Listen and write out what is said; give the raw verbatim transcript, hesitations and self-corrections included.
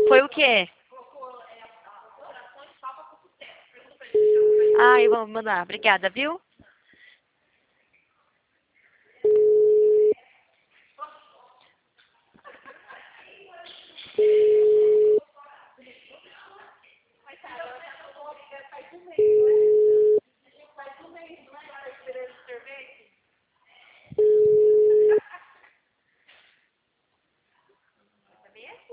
Foi o quê? Ah, eu vou mandar. Obrigada, viu?